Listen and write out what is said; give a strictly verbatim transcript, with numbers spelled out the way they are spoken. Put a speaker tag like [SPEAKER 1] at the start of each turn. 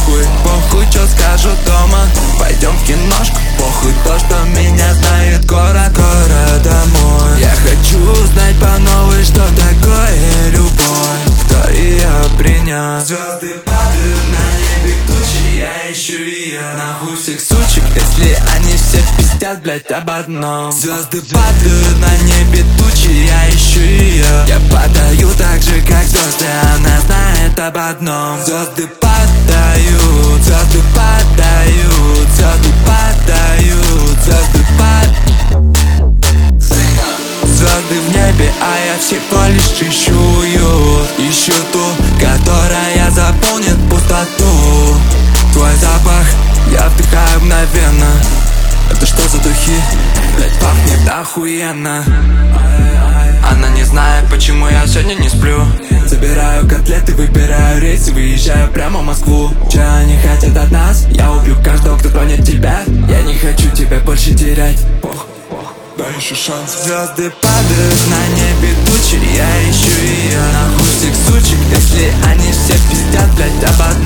[SPEAKER 1] похуй, похуй, чё скажут дома. Пойдем в киношку, похуй то, что меня знает город, города мой. Я хочу узнать по новой, что такое любовь, кто ее принес. Звезды падают на небе тучи, я ищу ее. Нахуй всех сучек, если они все пиздят, блять, об одном. Звезды падают на небе тучи, я ищу ее. Я падаю так же, как звезды, она знает об одном. Звезды падают, звезды падают, звезды падают, звезды падают. Звезды в небе, а я всего лишь ищу ее. Ищу ту, которая заполнит пустоту. Твой запах я вдыхаю мгновенно. Это что за духи? Блять, пахнет охуенно. Она не знает, почему я сегодня не сплю. Забираю котлеты, выбираю рейс и выезжаю прямо в Москву. Че они хотят от нас? Я убью каждого, кто тронет тебя. Я не хочу тебя больше терять. Пох, пох, дай еще шанс. Звезды падают на небе тучи, я ищу ее. Нахуй всех сучек, если они все пиздят, блять, об одном.